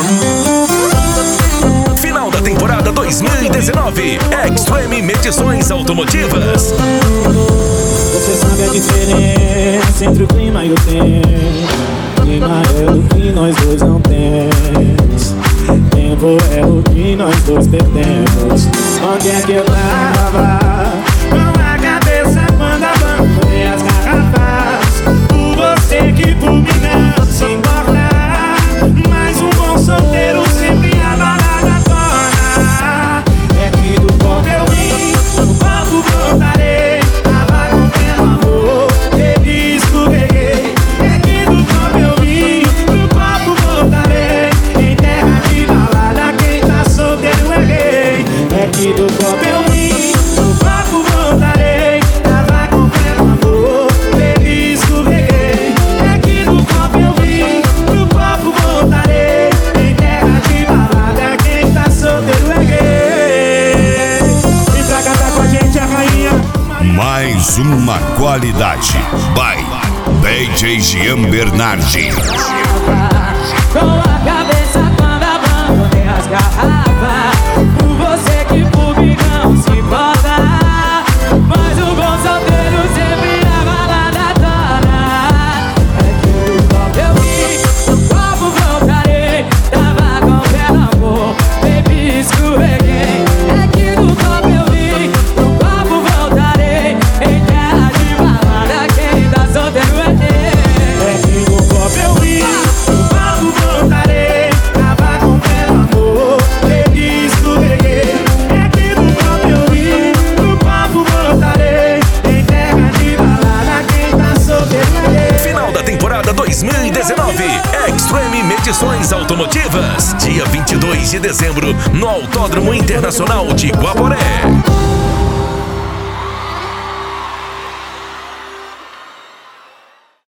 Final da temporada 2019, Extreme Medições Automotivas. Você sabe a diferença entre o clima e o tempo. Clima é o que nós dois não temos. Tempo é o que nós dois perdemos. Onde é que eu tava? Com a cabeça quando abandonei as garrafas. Por você que por mim não se importa. Mas um bom solteiro sempre a balada torna. É que do copo eu vim, do copo voltarei. Tava com amor, bebi, escorreguei. É que do copo eu vim, do copo voltarei. Em terra de balada quem tá solteiro é rei. É que do copo eu vim, do copo voltarei. Tava com amor, bebi, escorreguei. É que do copo eu vim, do copo voltarei. Em terra de balada quem tá solteiro é rei. Vem pra cantar com a gente a rainha. Mais uma qualidade. By DJ Jean Bernardi. Com a cabeça quando abandonei as garrafas. Por você que por mim não se importa. Mas o bom solteiro sempre a balada torna. É que do copo eu vim, do copo voltarei. Tava com belo amor, bebi, escorreguei. É que do copo eu vim, do copo voltarei. Em terra de balada quem tá solteiro é rei. É que do copo eu vim, do copo voltarei. Tava com belo amor, bebi, escorreguei. É que do copo eu vim, do copo voltarei. Em terra de balada quem tá solteiro é rei. Final da temporada 2019, Extreme Medições Automotivas. Dia 22 de dezembro, no Autódromo Internacional de Guaporé.